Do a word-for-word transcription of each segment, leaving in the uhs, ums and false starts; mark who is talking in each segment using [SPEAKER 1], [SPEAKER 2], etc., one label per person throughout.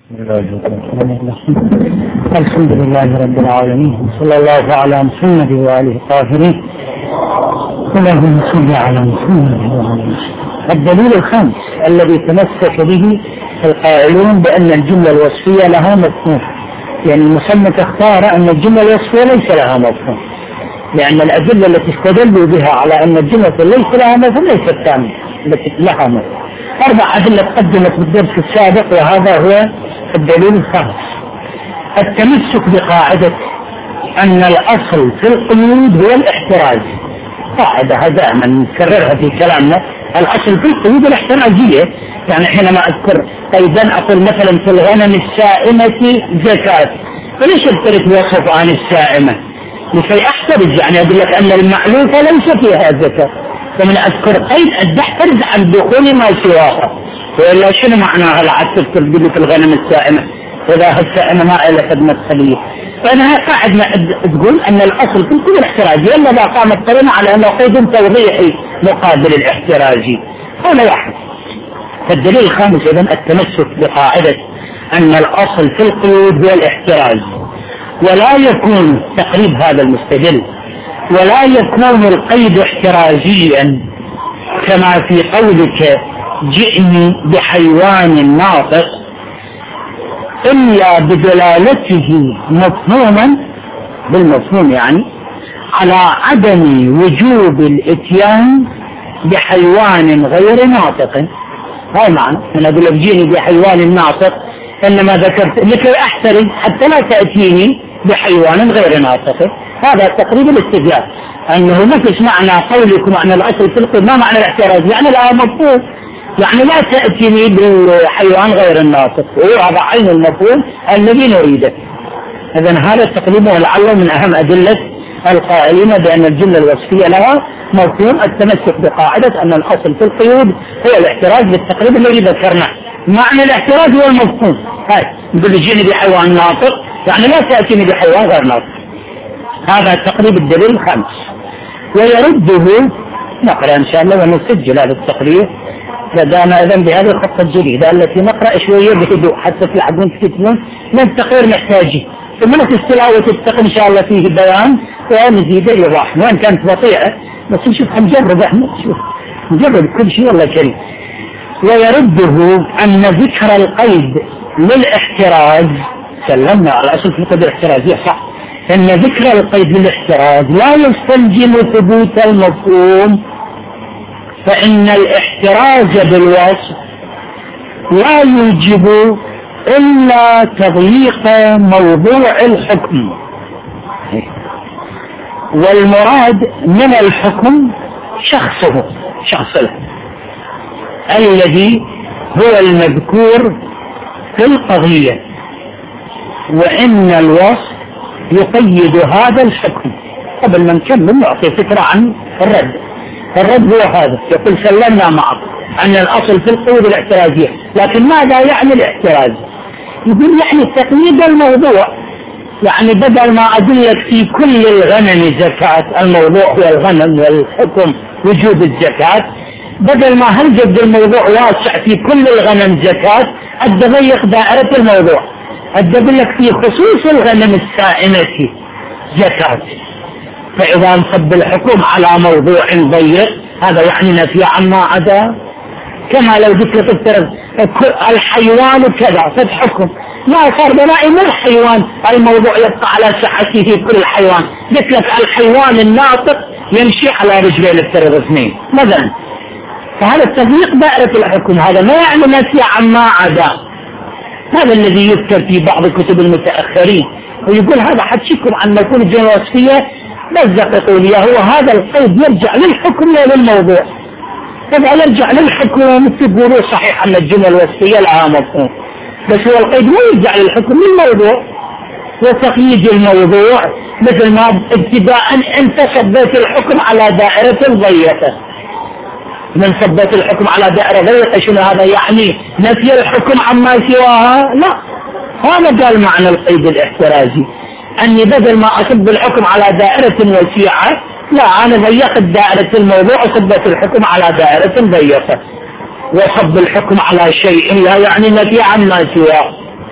[SPEAKER 1] الحمد لله رب العالمين، صلى الله على محمد وآله الطاهرين. اللهم صل على محمد وعلى آله. الدليل الخامس الذي تمسك به القائلون بأن الجملة الوصفية لها مفهوم، يعني المصنف اختار أن الجملة الوصفية ليس لها مفهوم، لأن الأدلة التي استدلوا بها على أن الجملة ليس لها مفهوم ليست تامة، التي لها مفهوم. أربع أدلة تقدمت بالدرس السابق، وهذا هو الدليل الخامس. التمسك بقاعدة أن الأصل في القيود هو الاحتراز، قاعدة دائما نكررها في كلامنا، الأصل في القيود الاحترازية. يعني حينما أذكر قيدا أقول مثلا في الغنم السائمة زكاة، فليش ابترك وصف عن السائمة؟ لكي أحترز، يعني أقول لك أن المعلوفة ليس فيها زكاة، فمن أذكر قيد أحترز عن دخول ما سواها، وإلا شنو معناها العكس تقول في الغنم السائمة إذا السائمة ما إلى خدمة خليه؟ فأنا قاعد تقول أن الأصل في القيود الاحترازي، إلا إذا قامت قرينة على أنه قيد توضيحي مقابل الاحترازي. هذا واحد. فالدليل الخامس إذن التمسك بقاعدة أن الأصل في القيود هو الاحتراز، ولا يكون تقريب هذا المستدل، ولا يكون القيد احترازيا كما في قولك جئني بحيوان ناطق إلا بدلالته مفهوما بالمفهوم، يعني على عدم وجوب الاتيان بحيوان غير ناطق. هاي معنى من أقول لك جئني بحيوان ناطق، إنما ذكرت لكي أحترز حتى لا تأتيني بحيوان غير ناطق. هذا تقريبا الاستدلال، أنه نفس معنى قولكم أن الأصل في القيود، ما معنى الاحتراز؟ يعني لا مفهوم، يعني لا تأتيني بالحيوان غير الناطق، وهذا عين المفهوم الذي نريده. إذن هذا تقريبا ولعله من أهم أدلة القائلين بأن الجملة الوصفية لها مفهوم، التمسك بقاعدة أن الأصل في القيود هو الاحتراز بالتقريب الذي ذكرناه. معنى الاحتراز هو المفهوم. هاي نقول جئني بحيوان ناطق، يعني لا تأتيني بحيوان غير ناطق. هذا تقريب الدليل الخامس. ويرده نقرأ إن شاء الله ونسجل هذا التقرير، بدأنا إذن بهذه الخطة الجديدة التي نقرأ شوية بهدوء حتى تلعبون تكتبون، من تقرير محتاجين، ثم تستلعوا وتتقي إن شاء الله فيه بيان ونزيد إيضاح، وإن كانت بطيئة بس نشوف هنجرب احنا، نشوف نجرب كل شيء والله كريم. ويرده أن ذكر القيد للاحتراز، سلمنا على أصل في القيد الاحترازي صح، أن ذكر القيد للاحتراز لا يستلزم ثبوت المفهوم، فإن الاحتراز بالوصف لا يوجب إلا تضييق موضوع الحكم، والمراد من الحكم شخصه، شخصه الذي هو المذكور في القضية، وإن الوصف يقيد هذا الحكم. قبل ما نكمل نعطي فكرة عن الرد. الرد هو هذا، يقول سلمنا معك أن الأصل في القيود الاحترازية، لكن ماذا يعني الاحتراز؟ يقول يعني تقييد الموضوع، يعني بدل ما أقول لك في كل الغنم زكاة، الموضوع هو الغنم والحكم وجوب الزكاة، بدل ما هنجد الموضوع واسع في كل الغنم زكاة، أضيق دائرة الموضوع، أقول لك في خصوص الغنم السائمة زكاة، فإذا نصب الحكم على موضوع ضيق هذا يعني نفي عما عدا. كما لو قلت لك افترض الحيوان كذا فالحكم لا صار بنائي من الحيوان، الموضوع يبقى على صحته في كل الحيوان، قلت لك الحيوان الناطق يمشي على رجلين افترض اثنين مثلا، فهذا التضييق دائرة الحكم، هذا ما يعني نفي عما عدا. هذا الذي يذكر في بعض كتب المتأخرين، ويقول هذا حتشكم عن مفهوم الجملة الوصفية، بس يقول يا هو هذا القيد يرجع للحكم لا للموضوع، فإذا يرجع للحكم تقولوا صحيح أن الجملة الوصفية لها مفهوم، بس هو القيد ما يرجع للحكم للموضوع، وتقييد الموضوع مثل ما ابتداء أنت صبيت الحكم على دائرة ضيقة، من صبيت الحكم على دائرة ضيقة شنو هذا يعني؟ نفي الحكم عما سواها؟ لا، هذا قال معنى القيد الاحترازي، أني بدل ما أصب الحكم على دائرة وسيعة، لا أنا ضيقت دائرة الموضوع وصبت الحكم على دائرة ضيقة، وصب الحكم على شيء لا يعني نفي عما سواه.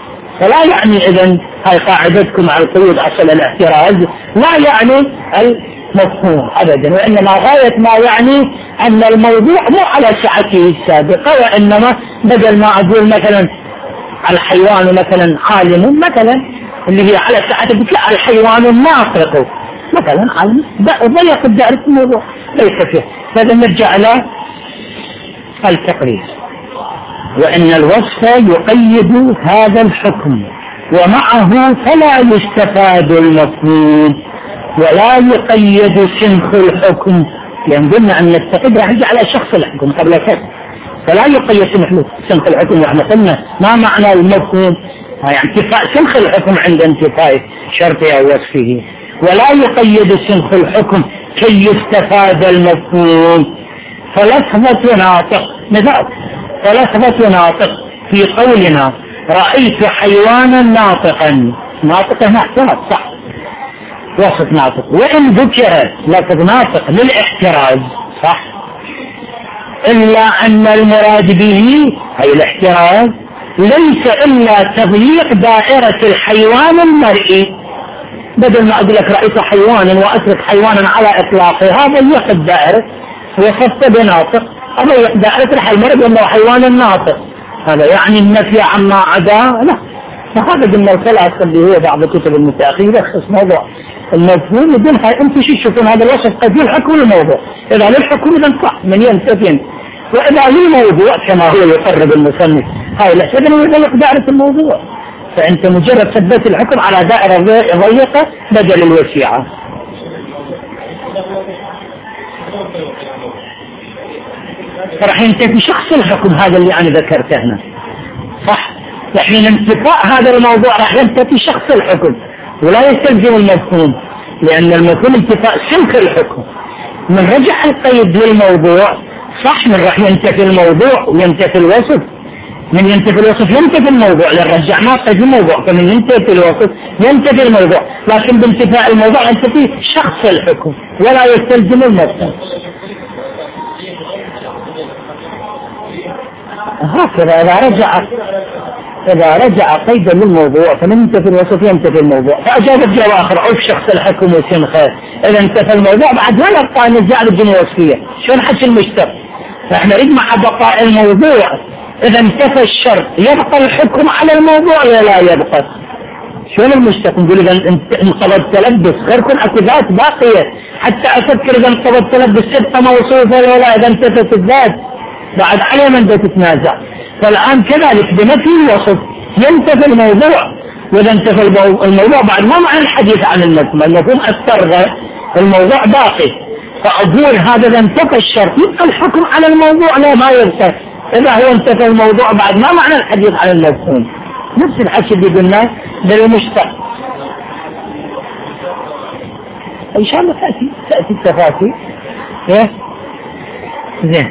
[SPEAKER 1] فلا يعني إذن هاي قاعدتكم على القيود أصل الاحتراز لا يعني المفهوم أبدا، وإنما غاية ما يعني أن الموضوع مو على سعته السابقة، وإنما بدل ما أقول مثلا الحيوان مثلا عالم مثلا اللي هي على سعته بتلاقي الحيوان الناطق مثلا عالم ضيق الدائرة الموضوع ليس فيه. فإذا نرجع إلى التقرير، وإن الوصف يقيد هذا الحكم ومعه فلا يستفاد المفهوم ولا يقيد سنخ الحكم، لأن قلنا أن التقييد راح يجي على شخص الحكم قبل كذا، فلا يقيد سنخ الحكم. وإحنا قلنا ما معنى المفهوم؟ يعني انتفاء سنخ الحكم عند انتفاء شرطه أو وصفه، ولا يقيد سنخ الحكم كي يستفاد المفهوم. فلفظة ناطق مثال، فلفظة ناطق في قولنا رأيت حيوانا ناطقا، ناطقا نحتاج صح وصف ناطق، وإن ذكر لفظ ناطق للاحتراز صح، إلا أن المراد به أي الاحتراز ليس إلا تضييق دائرة الحيوان المرئي. بدل ما أقول لك رأيت حيوانا وأترك حيوانا على إطلاقه، هذا ضيق الدائرة، وصفت بناطق أضيق دائرة الحيوان لأنه حيوان ناطق، هذا يعني النفي عما عدا لا. فهذا قلنا الخلاصة اللي هو بعض الكتب المتأخرة يلخص موضوع المفهوم بدون هاي. انتم شو تشوفون هذا الوصف قد يلحق للموضوع، إذا للحكم إذا صح من ينتفين، وإذا للموضوع كما هو يقرب المصنف هاي لا إذا يضيق دائرة الموضوع، فأنت مجرد ثبت الحكم على دائرة ضيقة بدل الوسيعة. راح ينتفي شخص الحكم، هذا اللي أنا ذكرته هنا صح. يعني انتفاء هذا الموضوع راح ينتفي شخص الحكم ولا يستلزم المفهوم، لأن المفهوم انتفاء سلك الحكم. من رجع القيد للموضوع صح، من راح ينتفي الموضوع وينتفي الوصف، من ينتفي الوصف ينتفي الموضوع، لأن رجع ما قيد الموضوع، فمن ينتفي الوصف ينتفي الموضوع، لكن بانتفاء الموضوع ينتفي شخص الحكم ولا يستلزم المفهوم. هكذا إذا رجع إذا رجع قيدا للموضوع فمن ينتفي الوصف ينتفي الموضوع. فأجاب الجواب آخر عرف شخص الحكم وسنخه، إذا انتفى الموضوع بعد ولا يبقى نزاع الجملة الوصفية، شلون حكي المشتق؟ فإحنا نريد مع بقاء الموضوع إذا انتفى الشرط يبقى الحكم على الموضوع ولا لا يبقى؟ شلون المشتق؟ نقول إذا انقضت تلبس غير كن أكدات باقية، حتى أفكر إذا انقضت تلبس ستة موصوفة ولا إذا انتفت الذات بعد عليه من ده تتنازع. فالآن كذلك بنفي الوصف ينتفي الموضوع، وإذا انتفى الموضوع بعد ما معنى الحديث عن المفهوم، المفهوم أسترغى الموضوع باقي، فأقول هذا إذا انتفى الشرط يبقى الحكم على الموضوع لا ما ينتفى، إذا هو انتفى الموضوع بعد ما معنى الحديث عن المفهوم. نفس الحكي اللي قلناه للمشتق. إن شاء الله تأتي تأتي التفاصيل. إيه زين.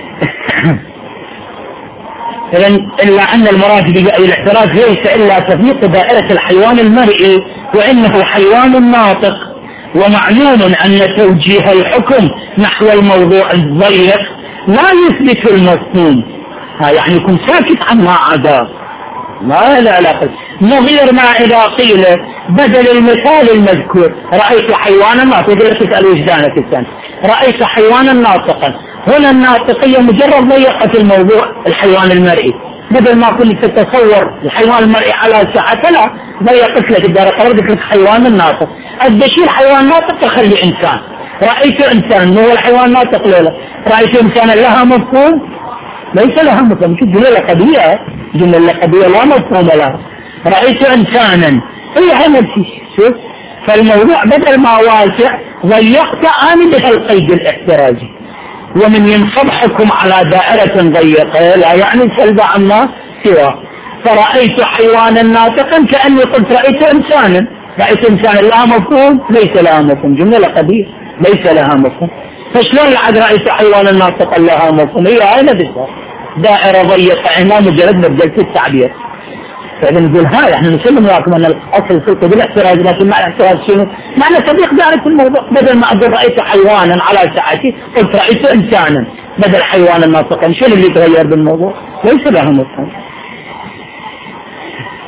[SPEAKER 1] إذا إلا أن المراد بالاحتراز ليس إلا تضييق دائرة الحيوان المرئي، وإنه حيوان ناطق، ومعلوم أن توجيه الحكم نحو الموضوع الضيق لا يثبت المفهوم، ها يعني يكون ساكت عن ما عدا ما لا علاقة. نظير ما إذا قيل بدل المثال المذكور رأيت حيوانا ناطقا، تسأل وجدانك الثاني رأيت حيوانا ناطقا، هنا الناطقية مجرد ضيقة الموضوع الحيوان المرئي، بدل ما كنت تتصور الحيوان المرئي على ساعة لا ضيقت لك الدار، قررت لك حيوان الناطق، الدشير حيوان ناطق تخلي إنسان، رأيت إنسان هو الحيوان الناطق لولا رأيت إنسانا لها مفهوم؟ ليس لها مفهوم، شو جملة لقبية، جملة لقبية لا مفهوم لها. رأيت إنسانا هي هي نفسي شوف، فالموضوع بدل ما واسع ضيقت آمن بهالقيد الاحترازي، ومن ينصب حكم على دائرة ضيقة لا يعني سلب عما سواه. فرأيت حيوانا ناطقا كأني قلت رأيت إنسانا، رأيت إنسانا لها مفهوم؟ ليس لها مفهوم، جملة لقبية ليس لها مفهوم. فشلون لعد رأيت حيوانا ناطقا لها مفهوم؟ هي هاي نفسها دائرة ضيقة، هنا مجرد مبدلت التعبير. فإذا نقول هاي احنا نسلم لكم أن الأصل الفلق بالاحتراز، لكن مع الاحتراز شنو؟ معنى تضيق دائرة الموضوع، بدل ما أقول رأيت حيوانا على ساعتي قلت رأيت إنسانا بدل حيوانا ناطقا، شنو اللي تغير بالموضوع؟ ليس له مفهوم.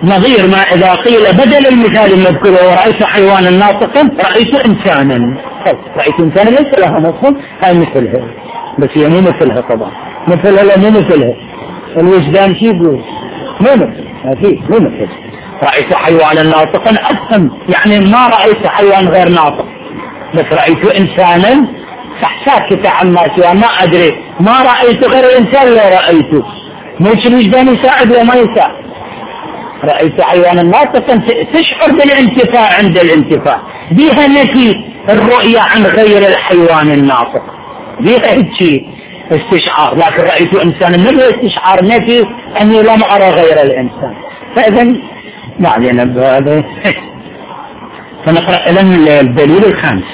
[SPEAKER 1] نظير ما إذا قيل بدل المثال المذكور ورأيت حيوانا ناطقا رأيت إنسانا. رأيت إنسانا ليس لها مفهوم، هاي مثلها، بس هي مو مثلها طبعا، مثلها لا مو مثلها. الوجدان شي يقول مو مثل، ما في مو مثل. رأيت حيوانا ناطقا أفهم، يعني ما رأيت حيوان غير ناطق، بس رأيت إنسانا صح ساكت عما سوى، ما أدري ما رأيت غير الإنسان لا رأيته، مش الوجدان يساعد وما يساعد. رأيت حيوانا ناطقا تشعر بالانتفاع عند الانتفاع، بها نفي الرؤية عن غير الحيوان الناطق، بها هيك استشعار. لكن رأيت إنسانا ما هو استشعار، نفي أني لم أرى غير الإنسان. فإذا ما علينا بهذا. فنقرأ إلى الدليل الخامس.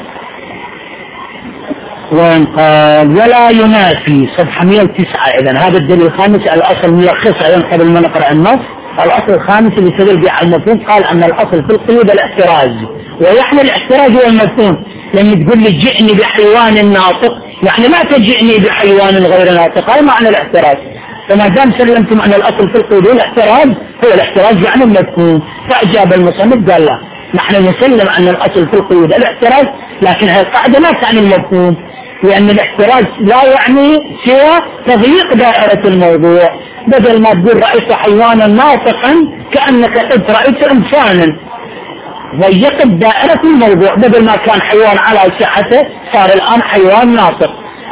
[SPEAKER 1] وإن قال ولا ينافي صفحة مئة وتسعة. إذن هذا الدليل الخامس الأصل ملخص أيضا قبل ما نقرأ النص. الأصل الخامس اللي يستدل به على المفهوم قال أن الأصل في القيود الاحتراز، ويحمل الاحتراز هو المفهوم. لما تقول لي جئني بحيوان ناطق يعني لا تجئني بحيوان غير ناطق، هذا معنى الاحتراز. فما دام سلمتم أن الأصل في القيود الاحتراز، هو الاحتراز يعني المفهوم. فأجاب المصنف قال لا، نحن نسلم أن الأصل في القيود الاحتراز، لكن هذه القاعدة لا تعني المفهوم، لأن الاحتراز لا يعني سوى تضييق دائرة الموضوع. بدل ما تقول رأيت حيوانا ناطقا كأنك قد رأيت إنسانا، ضيقت دائرة الموضوع. بدل ما كان حيوان على سعته صار الآن حيوان ناطق،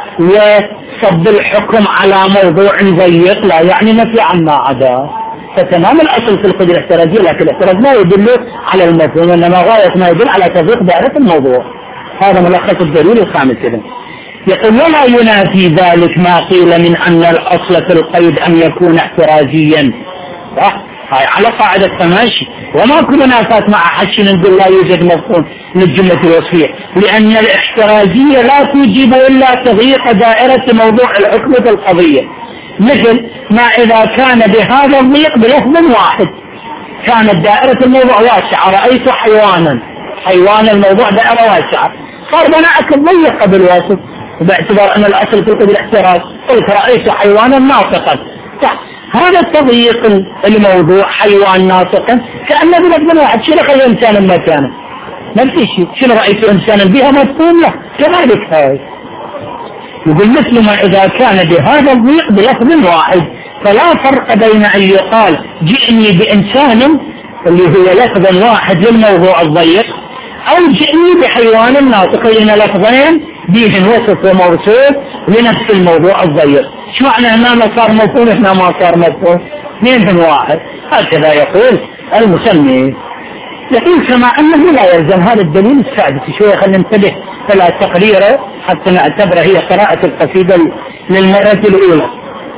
[SPEAKER 1] وصب الحكم على موضوع ضيق لا يعني نفي عن ما عدا. فتمام الأصل في القدرة الاحترازية، لكن الاحتراز لا يدل على المفهوم، إنما غاية ما يدل على تضييق دائرة الموضوع. هذا ملخص الدليل الخامس كده. يقول ولا ينافي ذلك ما قيل من أن الأصل في القيد أن يكون احترازيا. هاي على قاعدة تماشي، وما كل منافات مع حش نقول لا يوجد مفهوم للجملة الوصفية، لأن الاحترازية لا توجب إلا تضييق دائرة موضوع الحكم في القضية. مثل ما إذا كان بهذا الضيق بلفظ واحد، كانت دائرة الموضوع واسعة، رأيت حيوانا، حيوان الموضوع دائرة واسعة، صار بناءك الضيق بالواسط، باعتبار أن الأصل في القدر الاحتراز. قلت رأيت حيوانا ناطقا، هذا التضييق الموضوع حيوان ناطقا كأنه بلفظ واحد، شنو خلي إنسانا مكانه ما في شيء، شنو رأيت إنسانا بها مفهوم له كذلك. هاي يقول مثل ما إذا كان بهذا الضيق بلفظ واحد، فلا فرق بين أن يقال جئني بإنسان اللي هو لفظ واحد للموضوع الضيق، أو جئني بحيوان ناطق لنا لفظين بيهن وصف وموصوف لنفس الموضوع الضيق. شو معنى هنا ما صار مفهوم هنا ما صار مفهوم؟ اثنين من واحد. هكذا يقول المسمي. يقول كما أنه لا يلزم. هذا الدليل السادس. شوية خلينا ننتبه إلى تقريره حتى نعتبره هي قراءة القصيدة للمرة الأولى.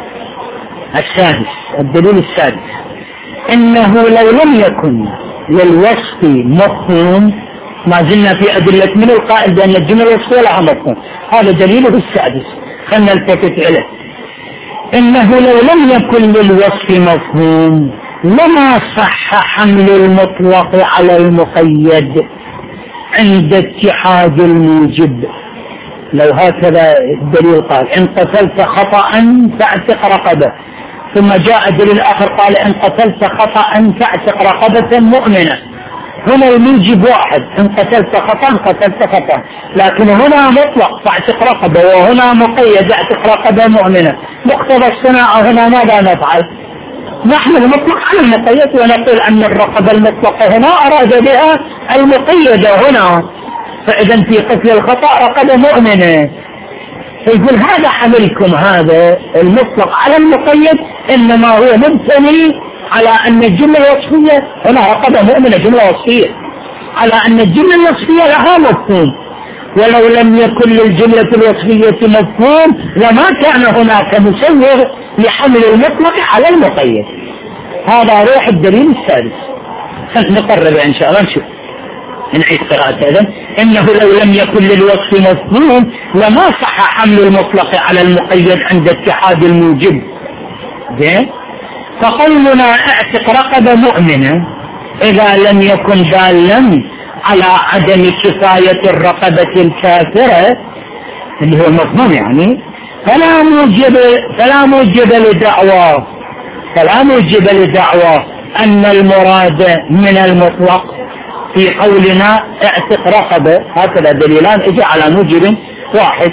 [SPEAKER 1] السادس، الدليل السادس، إنه لو لم يكن للوصف مفهوم، ما زلنا في أدلة من القائل بأن الجملة الوصفية لها مفهوم، هذا دليله السادس. خلنا نلتفت إليه. إنه لو لم يكن للوصف مفهوم لما صح حمل المطلق على المقيد عند اتحاد الموجب. لو هكذا الدليل قال إن قتلت خطأ فاعتق رقبة، ثم جاء الدليل الآخر قال إن قتلت خطأ فاعتق رقبة مؤمنة. هنا الموجب واحد، إن قتلت خطأ قتلت خطأ، لكن هنا مطلق فاعتق رقبة، وهنا مقيد اعتق رقبة مؤمنة. مقتضى الصناعة هنا ماذا نفعل؟ نحن المطلق على المقيد، ونقول أن الرقبة المطلقة هنا أراد بها المقيدة هنا، فإذا في قتل الخطأ رقبة مؤمنة. فيقول هذا حملكم هذا المطلق على المقيد إنما هو مبتني على أن الجملة الوصفية هنا رقبة مؤمنة جملة وصفية، على أن الجملة الوصفية لها مفهوم. ولو لم يكن للجملة الوصفية مفهوم لما كان هناك مسوغ لحمل المطلق على المقيد. هذا روح الدليل السادس. نقرب إن شاء الله نشوف نعيد قراءة هذا. إنه لو لم يكن للوصف مفهوم لما صح حمل المطلق على المقيد عند اتحاد الموجب. زين. فقولنا اعتق رقبة مؤمنة إذا لم يكن دالا على عدم كفاية الرقبة الكافرة اللي هو المفهوم يعني، فلا موجب فلا موجب لدعوى فلا موجب لدعوى أن المراد من المطلق في قولنا اعتق رقبة، هكذا دليلان اجى على موجب واحد،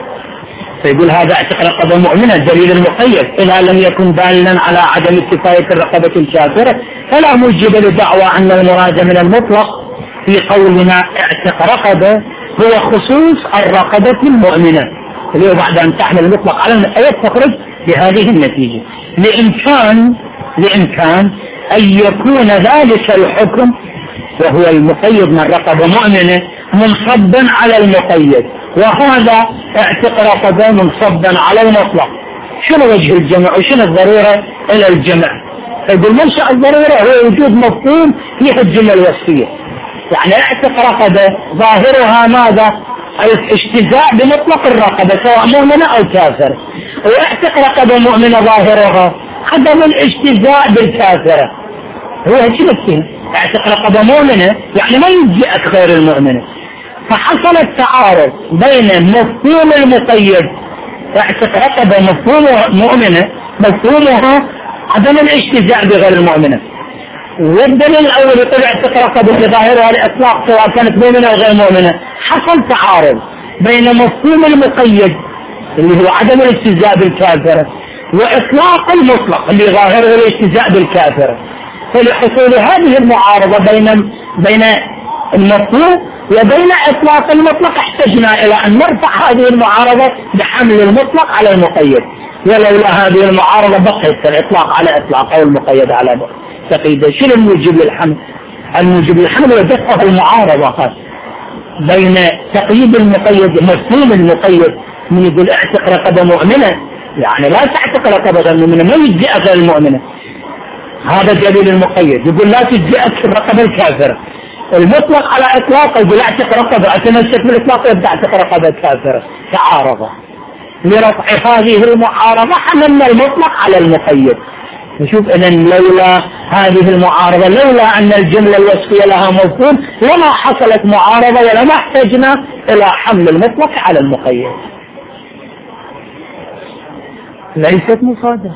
[SPEAKER 1] فيقول هذا اعتق رقبة مؤمنة الدليل المقيد، إذا لم يكن دالا على عدم كفاية الرقبة الكافرة فلا موجب لدعوى أن المراد من المطلق في قولنا اعتق رقبة هو خصوص الرقبة المؤمنة، اللي هو بعد أن تحمل المطلق على المقيد تخرج بهذه النتيجة، لإمكان لإمكان أن يكون ذلك الحكم وهو المقيد من رقبة مؤمنة منصبا على المقيد، وهذا اعتق رقبة منصبا على المطلق. شنو وجه الجمع وشنو الضرورة إلى الجمع؟ فيقول منشأ الضرورة هو وجود مفهوم فيها الجملة الوصفية، يعني اعتق رقبة ظاهرها ماذا؟ الاجتزاء بمطلق الرقبة سواء مؤمنة أو كافرة، واعتق رقبة مؤمنة ظاهرها عدم الاجتزاء بالكافرة، هو هالشيء اعتق رقبة مؤمنة يعني ما يجزئك غير المؤمنة، فحصل التعارض بين مفهوم المقيد اعتق رقبة مفهومها مؤمنة مفهومها عدم الاجتزاء بغير المؤمنة، والدليل الأول يقول اعتق رقبة ظاهرها الإطلاق سواء كانت مؤمنة أو غير مؤمنة. حصل تعارض بين مفهوم المقيد اللي هو عدم الاجتزاء بالكافرة وإطلاق المطلق اللي ظاهره الاجتزاء بالكافرة، فلحصول هذه المعارضة بين بين المفهوم وبين إطلاق المطلق احتجنا إلى أن نرفع هذه المعارضة بحمل المطلق على المقيد، ولولا هذه المعارضة بقيت الإطلاق على إطلاق أو المقيد على تقييد. شنو الموجب للحمل؟ الموجب للحمل هو دفع المعارضة بين تقييد المقيد مفهوم المقيد من يقول اعتق رقبة مؤمنة يعني لا تعتق رقبة المؤمنة ما يجزئك المؤمنة، هذا دليل المقيد يقول لا تجزئك الرقبة الكافرة، المطلق على اطلاقه يقول اعتق رقبة اتمسك بالاطلاق يبدا اعتق رقبة كافرة، تعارض. لرفع هذه المعارضة حملنا المطلق على المقيد. نشوف ان لولا هذه المعارضة لولا ان الجملة الوصفية لها مفهوم لما حصلت معارضة ولما احتجنا الى حمل المطلق على المقيد. ليست مصادرة.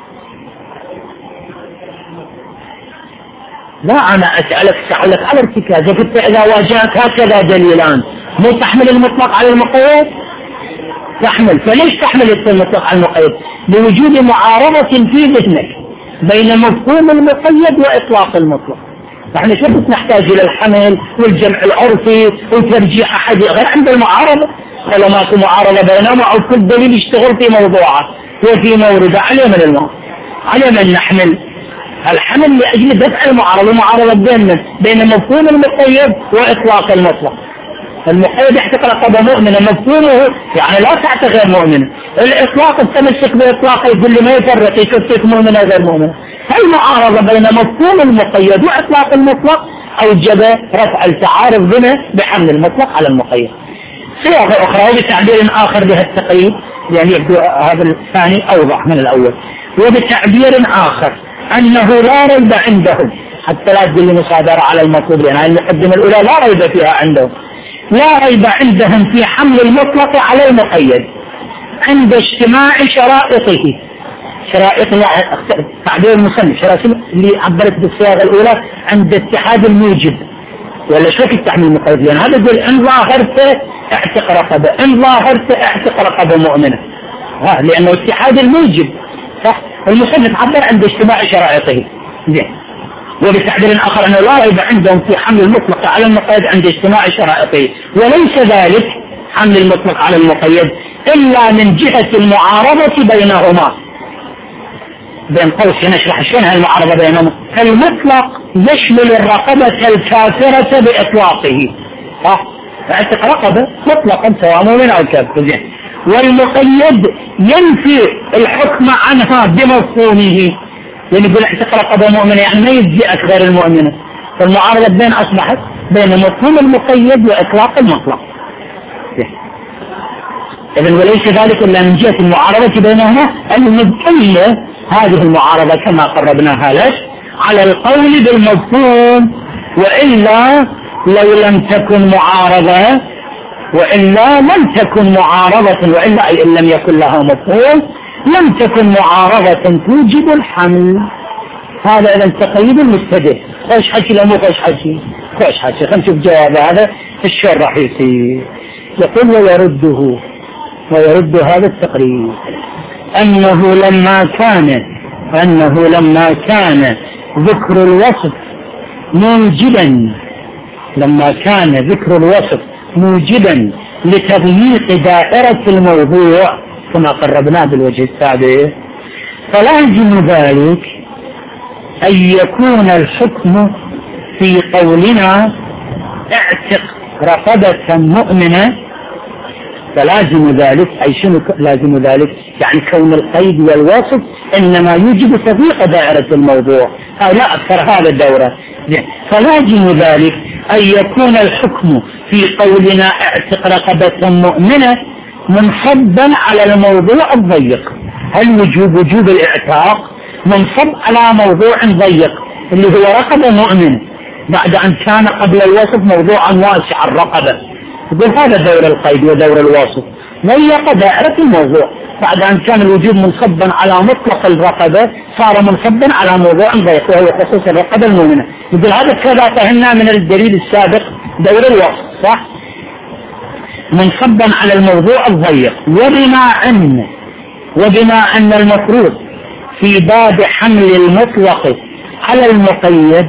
[SPEAKER 1] لا أنا أسألك سألك على ارتكاز، قلت إذا واجهك هكذا دليلان مو تحمل المطلق على المقيد؟ تحمل، فليش تحمل المطلق على المقيد؟ لوجود معارضة في ذهنك بين مفهوم المقيد وإطلاق المطلق. نحن شوف نحتاج إلى الحمل والجمع العرفي وترجيح أحد غير عند المعارضة، ولا ماكو معارضة بينهما أو كل دليل يشتغل في موضوعه وفي مورده عليه من الموضوع. عليه من نحمل الحمل لأجل دفع المعارضة، المعارضة بين بين مفهوم المقيد وإطلاق المطلق. المقيد يحتق رقبة مؤمنة مفهومه يعني لا تعتق غير مؤمنة، الإطلاق التمسك بإطلاقه يقول لي ما يفرق يشتك مؤمنة غير مؤمنة. المعارضة بين مفهوم المقيد وإطلاق المطلق أوجب رفع التعارض بنا بحمل المطلق على المقيد. صيغة أخرى وبتعبير آخر بها التقييد يعني يبدو هذا الثاني أوضح من الأول، وبتعبير آخر أنه لا ريب عندهم حتى لا تدل مصادرة على المطلوب لنا، المقدمة الأولى لا ريب فيها عندهم، لا ريب عندهم في حمل المطلق على المقيد عند اجتماع شرائطه. شرائط تعبير المصنف شرائط اللي عبرت بالصياغة الأولى عند اتحاد الموجب، ولا شو في التحمل المقيد؟ لأن هذا يقول إن ظاهرت اعتق رقبة، إن ظاهرت اعتق رقبة مؤمنة، ها لأنه اتحاد الموجب صح. المصنف عبر عند اجتماع شرائطه زين. وبتعبير آخر أنه لا ريب عندهم في حمل المطلق على المقيد عند اجتماع شرائطه، وليس ذلك حمل المطلق على المقيد إلا من جهة المعارضة بينهما. بين قوسين نشرح شنو المعارضة بينهما. المطلق يشمل الرقبة الكافرة بإطلاقه صح، اعتق رقبة مطلقا سواء مؤمن أو كافر زين، والمقيد ينفي الحكم عنها بمفهومه، يعني يقول اعتق رقبة مؤمنة يعني ما يجزئك غير المؤمنة، فالمعارضة بين أصبحت بين مفهوم المقيد وإطلاق المطلق. إذن وليس ذلك إلا من جهة المعارضة بينهما المدلة هذه المعارضة كما قربناها لك على القول بالمفهوم، وإلا لو لم تكن معارضة وإلا لم تكن معارضة وإلا أي إن لم يكن لها مفهوم لم تكن معارضة توجب الحمل. هذا إذا تقييد المبتدئ. خوش حكي لا مو خوش حكي؟ خوش حكي. خلينا نشوف جواب هذا الشيء راح يصير. يقول ويرده ويرد هذا التقرير أنه لما كان أنه لما كان ذكر الوصف موجبا لما كان ذكر الوصف موجبا لتضييق دائرة الموضوع كما قربناه بالوجه السابق، فلازم ذلك أن يكون الحكم في قولنا اعتق رقبة مؤمنة. فلازم ذلك أي شنو لازم ذلك؟ يعني كون القيد والوصف إنما يوجب تضييق دائرة الموضوع، أو لا أكثر هذا الدورة. فلازم ذلك أن يكون الحكم في قولنا اعتق رقبة مؤمنة منصبا على الموضوع الضيق. هل وجوب وجوب الاعتاق منصب على موضوع ضيق اللي هو رقبة مؤمنة بعد أن كان قبل الوصف موضوعا واسع الرقبة؟ يقول هذا دور القيد ودور الوصف ضيق دائرة الموضوع بعد أن كان الوجوب منصبا على مطلق الرقبة صار منصبا على موضوع ضيق وهو خصوص الرقبة المؤمنة. يقول هذا كذا فهمنا من الدليل السابق دور الوصف صح منصبا على الموضوع الضيق. وبما أن وبما أن المفروض في باب حمل المطلق على المقيد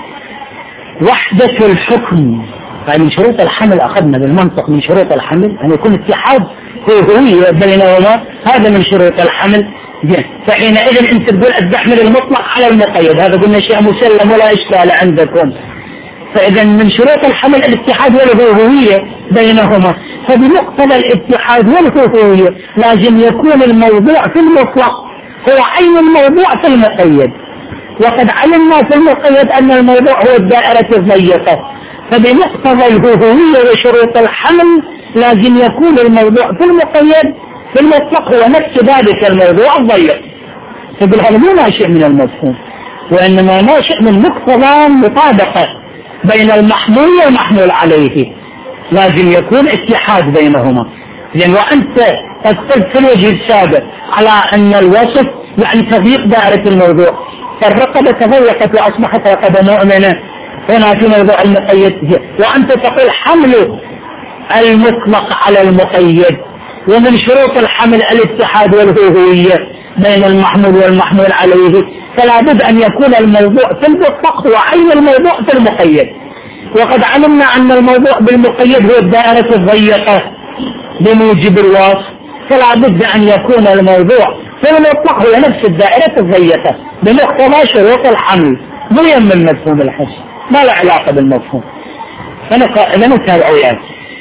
[SPEAKER 1] وحدة الحكم. يعني من شروط الحمل أخذنا بالمنطق من شروط الحمل أن يكون اتحاد هوية بينهما، هذا من شروط الحمل. فحينئذ أنت تقول أتحمل المطلق على المقيد، هذا قلنا شيء مسلم ولا إشكال عندكم. فإذا من شروط الحمل الاتحاد والهوية بينهما، فبمقتضى الاتحاد والهوية لازم يكون الموضوع في المطلق هو عين الموضوع في المقيد، وقد علمنا في المقيد أن الموضوع هو الدائرة الضيقة. فبمقتضى الهوية وشروط الحمل لازم يكون الموضوع في المقيد في المطلق هو نفس ذلك الموضوع الضيق. فقل هذا مو ناشئ من المفهوم، وإنما ناشئ من مقتضى المطابقة بين المحمول والمحمول عليه. لازم يكون اتحاد بينهما. لأن وأنت تقصد في الوجه السابق على أن الوصف يعني تضييق دائرة الموضوع، فالرقبة تضيقت وأصبحت رقبة مؤمنة هنا في موضوع المقيد، وأنت تقول حمل المطلق على المقيد. ومن شروط الحمل الاتحاد والهوية بين المحمول والمحمول عليه، فلا بد أن يكون الموضوع في المطلق هو عين الموضوع في المقيد، وقد علمنا أن الموضوع بالمقيد هو الدائرة الضيقة بموجب الوصف، فلا بد أن يكون الموضوع في المطلق هو نفس الدائرة الضيقة بمقتضى شروط الحمل، مو يم المفهوم الحسي ما له علاقة بالمفهوم. فنتابع وياه.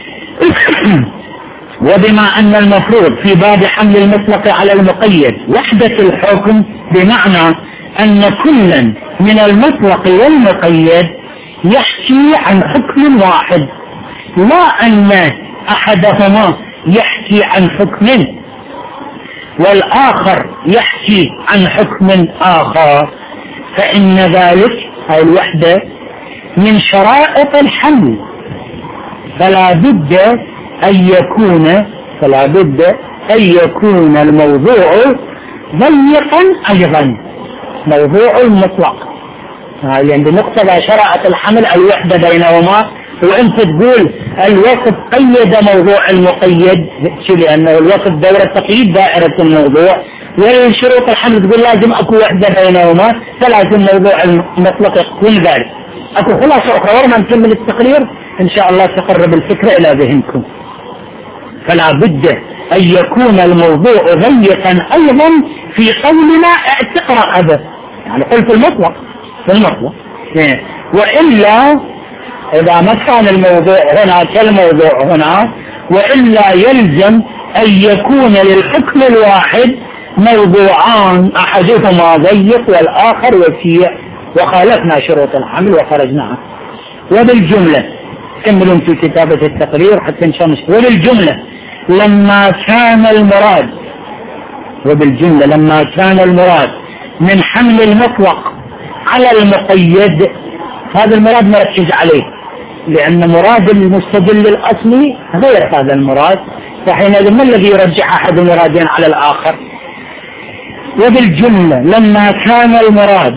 [SPEAKER 1] وبما أن المفروض في باب حمل المطلق على المقيد وحدة الحكم، بمعنى أن كلا من المطلق والمقيد يحكي عن حكم واحد، لا أن أحدهما يحكي عن حكم والآخر يحكي عن حكم آخر، فإن ذلك هاي الوحدة من شرائط الحمل. فلا بد أن يكون فلا بد أن يكون الموضوع ضيقا أيضا، موضوع المطلق يعني بمقتضى شرائط الحمل الوحدة بينهما. وأنت تقول الوصف قيد موضوع المقيد لأنه الوصف دورة تقييد دائرة الموضوع، والشروط الحمل تقول لازم أكو وحدة بينهما، فلازم موضوع المطلق يكون ذلك. أكو خلاصة أخرى ورما نكمل التقرير إن شاء الله تقرب الفكرة إلى ذهنكم. فلا بد أن يكون الموضوع ضيقا أيضا في قولنا اعتق رقبة، يعني قل في المطلق في المطلق وإلا إذا ما كان الموضوع هنا كالموضوع هنا، وإلا يلزم أن يكون للحكم الواحد موضوعان أحدهما ضيق والآخر وسيع، وخالفنا شروط الحمل وخرجناها. وبالجملة كملوا في كتابة التقرير حتى نشمس. وبالجملة لما كان المراد وبالجملة لما كان المراد من حمل المطلق على المقيد، هذا المراد مركز عليه، لأن مراد المستدل الأصلي غير هذا المراد، فحينئذ ما الذي يرجح أحد المرادين على الآخر؟ وبالجملة لما كان المراد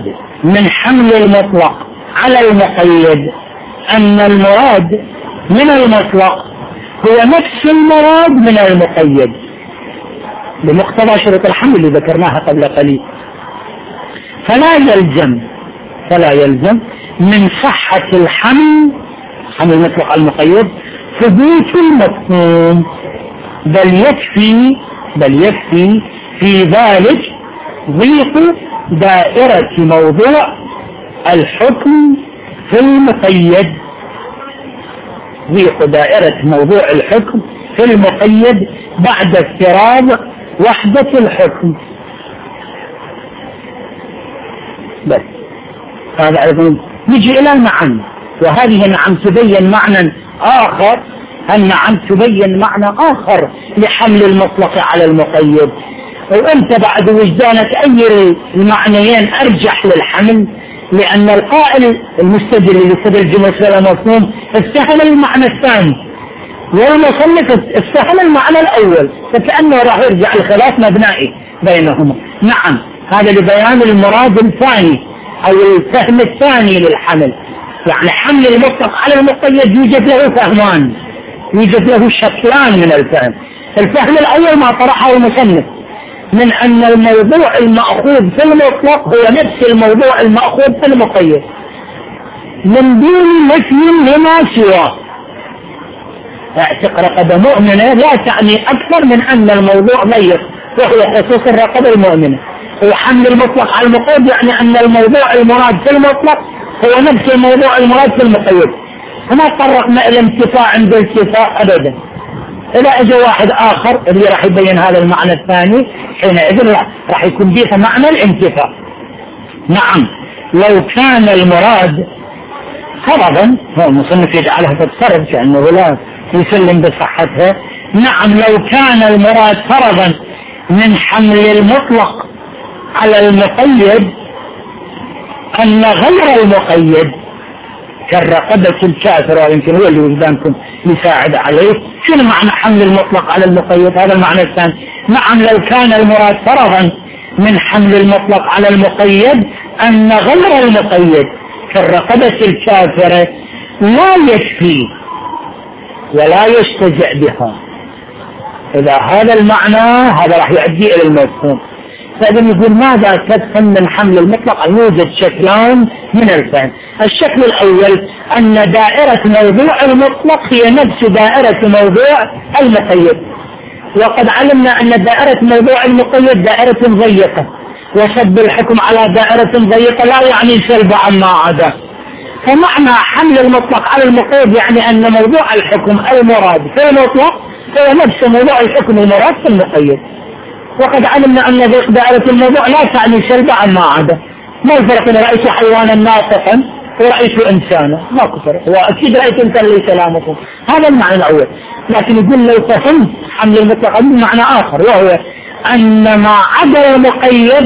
[SPEAKER 1] من حمل المطلق على المقيد أن المراد من المطلق هو نفس المراد من المقيد بمقتضى شروط الحمل اللي ذكرناها قبل قليل. فلا يلزم فلا يلزم من صحة الحمل حمل المطلق على المقيد ثبوت المفهوم، بل يكفي بل يكفي في ذلك ضيق دائرة موضوع الحكم في المقيد ضيق دائرة موضوع الحكم في المقيد بعد افتراض وحدة الحكم. بس هذا أيضا نجي إلى النعم، وهذه النعم تبين معنى آخر، النعم تبين معنى آخر لحمل المطلق على المقيد. وأنت بعد وجدانك أي المعنيين أرجح للحمل، لأن القائل المستدل اللي يستدل جملة ولا مفهوم استهل المعنى الثاني، والمصنف استهل المعنى الأول، فكأنه راح يرجع الخلاف مبنائي بينهما. نعم، هذا لبيان المراد الثاني أو الفهم الثاني للحمل. يعني حمل المطلق على المقيد يوجد له فهمان، يوجد له شكلان من الفهم. الفهم الأول ما طرحه المصنف من أن الموضوع المأخوذ في المطلق هو نفس الموضوع المأخوذ في المقيد من دون نفي لما سواه. اعتق رقبة مؤمنة لا تعني أكثر من أن الموضوع ضيق وهو خصوص الرقبة المؤمنة، وحمل المطلق على المقيد يعني أن الموضوع المراد في المطلق هو نفس الموضوع المراد في المقيد. فما فرقنا إلى انتفاع عند التفاع أبدا. إذا أجى واحد آخر اللي راح يبين هذا المعنى الثاني حينئذ راح يكون فيه معنى الانتفاع. نعم، لو كان المراد فرضا، هو المصنف يجعلها تتصرف كأنه لا يسلم بصحتها. نعم، لو كان المراد فرضا من حمل المطلق على المقيد أن غير المقيد كالرقبة الكافرة، يمكن هو اللي وجدانكم يساعد عليه. شنو معنى حمل المطلق على المقيد؟ هذا المعنى الثاني. نعم، لو كان المراد فرضا من حمل المطلق على المقيد أن غير المقيد كالرقبة الكافرة لا يكفي ولا يستجع بها. إذا هذا المعنى هذا راح يؤدي إلى المفهوم. فإذا يقول ماذا تفهم من حمل المطلق؟ يوجد شكلان من الفهم. الشكل الأول أن دائرة موضوع المطلق هي نفس دائرة موضوع المقيد، وقد علمنا أن دائرة موضوع المقيد دائرة ضيقة، وصب الحكم على دائرة ضيقة لا يعني سلب عما عدا. فمعنى حمل المطلق على المقيد يعني أن موضوع الحكم المراد في المطلق هو نفس موضوع الحكم المراد في المقيد، وقد علمنا أن ضيق دائرة الموضوع لا تعني سلب عما عدا. ما الفرق بين رأيت حيوانا ناطقا ورأيت إنسانا؟ ماكو فرق، وأكيد رأيت إنسان ليس لا مفهوم. هذا المعنى الأول. لكن يقول لو فهمت حمل المطلق بمعنى آخر، وهو أن ما عدا المقيد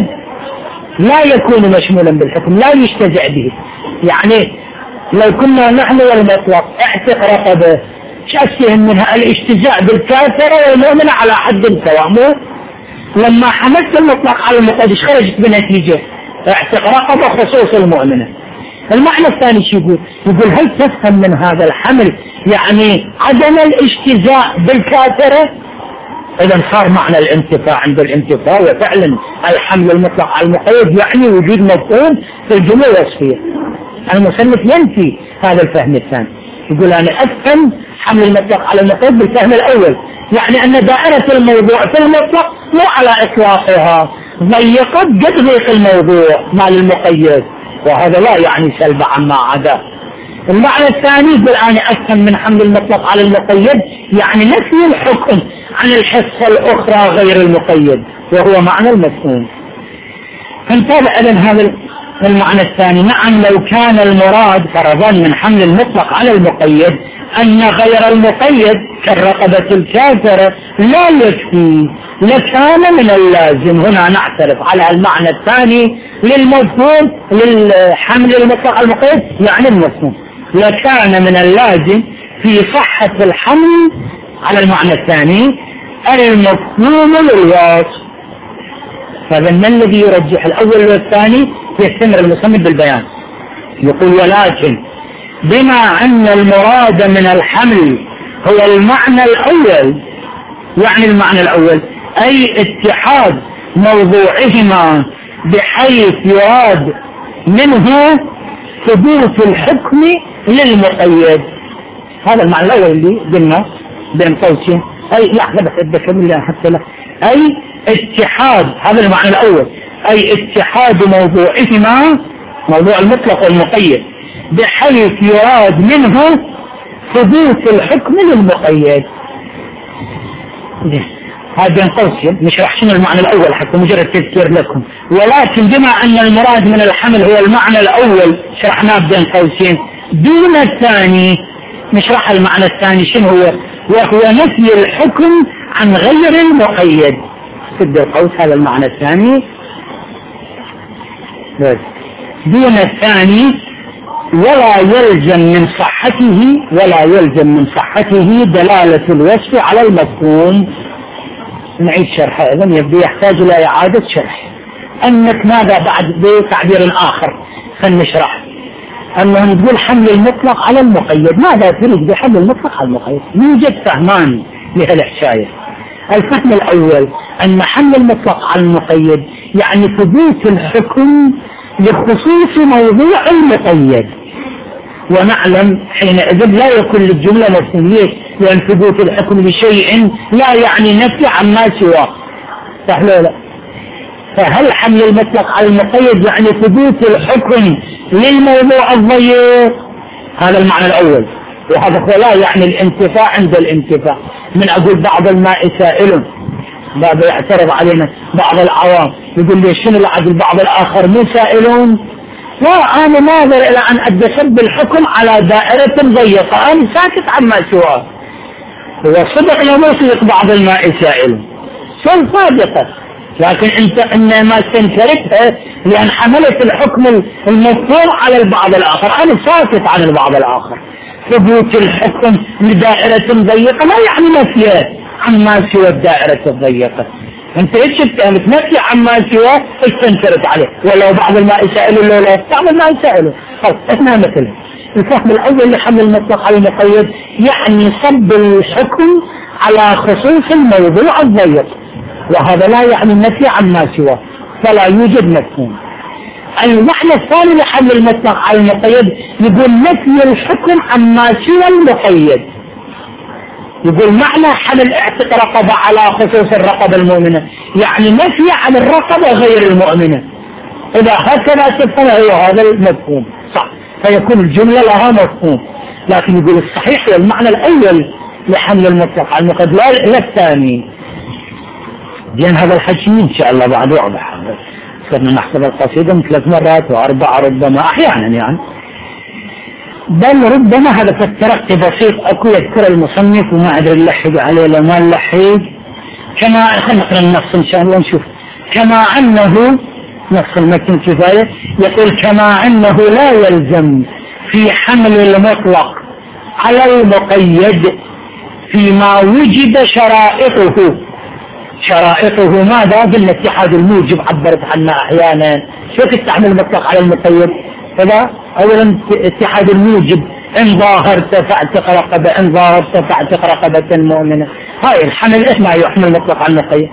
[SPEAKER 1] لا يكون مشمولا بالحكم، لا يستجع به. يعني لو كنا نحن والمطلق اعتق رقبه، شأسهم منها الاستجاع بالكافرة والمؤمنة على حد سواء. لما حملت المطلق على المقيد خرجت بنتيجة اعتق رقبة خصوص المؤمنة. المعنى الثاني شو يقول؟ يقول هل تفهم من هذا الحمل يعني عدم الاستجاع بالكافرة؟ إذا صار معنى الانتفاع عند الانتفاع، وفعلا الحمل المطلق على المقيد يعني وجود مفهوم في الجملة الوصفية. المصنف ينفي هذا الفهم الثاني، يقول أنا أفهم حمل المطلق على المقيد بالفهم الأول، يعني أن دائرة الموضوع في المطلق مو على إطلاقها، ضيقت قد ضيق الموضوع مال المقيد، وهذا لا يعني سلب عما عدا. المعنى الثاني يقول أنا أفهم من حمل المطلق على المقيد يعني نفي الحكم عن الحصة الأخرى غير المقيد، وهو معنى المفهوم. فانتبه إذن هذا المعنى الثاني. نعم، لو كان المراد فرضا من حمل المطلق على المقيد أن غير المقيد كالرقبة الكافرة لا يكفي لكان من اللازم. هنا نعترف على المعنى الثاني للمفهوم للحمل المطلق على المقيد يعني المفهوم. لكان من اللازم في صحة الحمل على المعنى الثاني المفهوم للواصف. فمن الذي يرجح الأول والثاني؟ يستمر المصنف بالبيان يقول ولكن بما أن المراد من الحمل هو المعنى الأول، يعني المعنى الأول أي اتحاد موضوعهما بحيث يراد منه ثبوت الحكم للمقيد. هذا المعنى الأول اللي قلنا بين قوسين، أي لحظة بس أتذكر بالله حتى لا أي اتحاد، هذا المعنى الأول أي اتحاد موضوعهما، موضوع المطلق والمقيد، بحيث يراد منه ثبوت الحكم للمقيد. هذا بين قوسين نشرح شنو المعنى الأول حتى مجرد تذكير لكم. ولكن بما أن المراد من الحمل هو المعنى الأول شرحناه بين قوسين، دون الثاني نشرح المعنى الثاني شنو هو، وهو نفي الحكم عن غير المقيد. سد القوس هذا المعنى الثاني. دون الثاني ولا يلزم من صحته ولا يلزم من صحته دلالة الوصف على المفهوم. نعيد شرحه إذن يبدو يحتاج إلى إعادة شرح. أنك ماذا بعد بتعبير آخر فلنشرح أنه تقول حمل المطلق على المقيد. ماذا تريد بحمل المطلق على المقيد؟ يوجد فهمان لهالحكاية. الفهم الأول أن حمل المطلق على المقيد يعني ثبوت الحكم لخصوص موضوع المقيد، ونعلم حينئذ لا يكون للجملة مفهومية، لأن ثبوت الحكم لشيء لا يعني نفي عما سواه، صح لا لا؟ فهل حمل المطلق على المقيد يعني ثبوت الحكم للموضوع الضيق؟ هذا المعنى الأول. وهذا لا يعني الانتفاع عند الانتفاع. من أقول بعض الماء سائل، بعض يعترض علينا بعض العوام يقول لي شنو العدل بعض الآخر مو سائلون؟ لا، أنا ناظر إلى أن أدخل الحكم على دائرة ضيقة، أنا ساكت عما سواه. هو صدق لو ما صدق بعض الماء سائل شو صادقة، لكن أنت إنما استنكرتها لأن حملت الحكم المفهوم على البعض الآخر. أنا ساكت عن البعض الآخر. ثبوت الحكم لدائرة ضيقة لا يعني نفيه عما سوى الدائرة الضيقة. انت ايش بتنفي عما سوى استنكرت عليه، ولو بعض الماء سائل ولا لا بعض الماء سائل خلاص اثناء مثله. الفهم الاول لحمل المطلق على المقيد يعني صب الحكم على خصوص الموضوع الضيق، وهذا لا يعني النفي عما سوى، فلا يوجد مفهوم. المعنى الثاني لحمل المطلق على المقيد يقول نفي الحكم عما سوى المقيد. يقول معنى حمل اعتق رقبة على خصوص الرقبة المؤمنة يعني نفي عن الرقبة غير المؤمنة. إذا هكذا تفهم هو هذا المفهوم صح، فيكون الجملة لها مفهوم. لكن يقول الصحيح والمعنى الأول لحمل المطلق على المقيد لا الثاني. لأن هذا الحكي إن شاء الله بعد واضح. صرنا نحسب القصيدة ثلاث مرات وأربع ربما أحيانا يعني، بل ربما هذا فالترقي بسيط أكو يذكر المصنف وما أدري نلحق عليه لما نلحق. كما خلينا نقرأ النص إن شاء الله نشوف. كما أنه نص المتن كفاية يقول كما أنه لا يلزم في حمل المطلق على المقيد فيما وجد شرائطه. شرائطه ماذا؟ قلنا اتحاد الموجب عبرت عنه أحيانا. شو تستعمل المطلق على المقيد؟ فلا أولا اتحاد الموجب إن ظاهرت فاعتق رقبة، إن ظاهرت فاعتق رقبة مؤمنة. هاي الحمل إيش ما يحمل المطلق على المقيد؟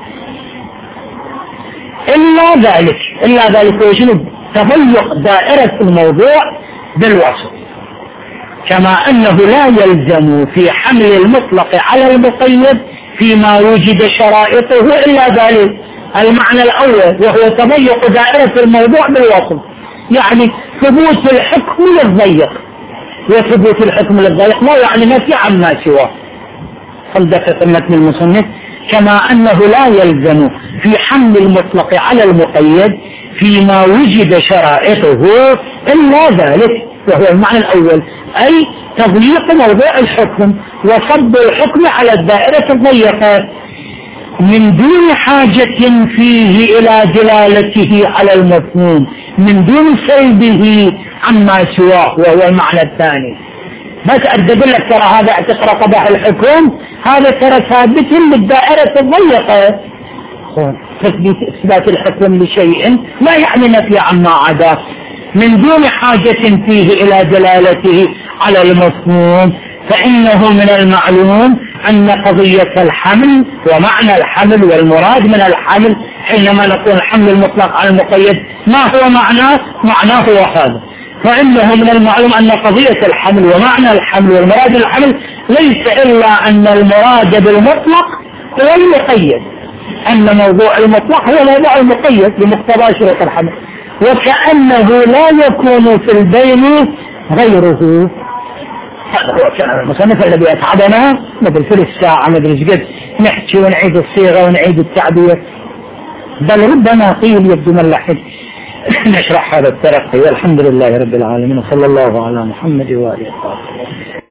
[SPEAKER 1] إلا ذلك إلا ذلك وشنو؟ تضيق دائرة الموضوع بالوصف. كما أنه لا يلزم في حمل المطلق على المقيد فيما وجد شرائطه إلا ذلك المعنى الأول، وهو تضيق دائرة الموضوع بالوصف، يعني ثبوت الحكم للضيق. وثبوت الحكم للضيق لا يعني نفي عما سواه. صدق المتن المصنف كما أنه لا يلزم في حمل المطلق على المقيد فيما وجد شرائطه إلا ذلك، وهو المعنى الأول أي تضييق موضوع الحكم وصب الحكم على الدائرة الضيقة من دون حاجة فيه إلى دلالته على المفهوم، من دون سلبه عما سواه، وهو المعنى الثاني. بس أقول لك ترى هذا اعتق رقبة الحكم هذا ترى ثابت للدائرة الضيقة، تثبيت إثبات الحكم لشيء لا يعني نفي عما عداه من دون حاجة فيه إلى دلالته على المفهوم، فإنه من المعلوم أن قضية الحمل ومعنى الحمل والمراد من الحمل حينما نقول الحمل المطلق على المقيد ما هو معناه؟ معناه هو هذا. فإنه من المعلوم أن قضية الحمل ومعنى الحمل والمراد الحمل ليس إلا أن المراد بالمطلق هو المقيد، أن موضوع المطلق هو موضوع المقيد بمقتضى شروط الحمل، وكأنه لا يكون في البين غيره. هذا هو كلام المصنف الذي أتعبنا ندري في الساعة ندري ايش قد نحكي ونعيد الصيغة ونعيد التعبير، بل ربما قيل يبدو من لحد نشرح هذا الترقي. والحمد لله رب العالمين، وصلى الله على محمد وآله وصحبه.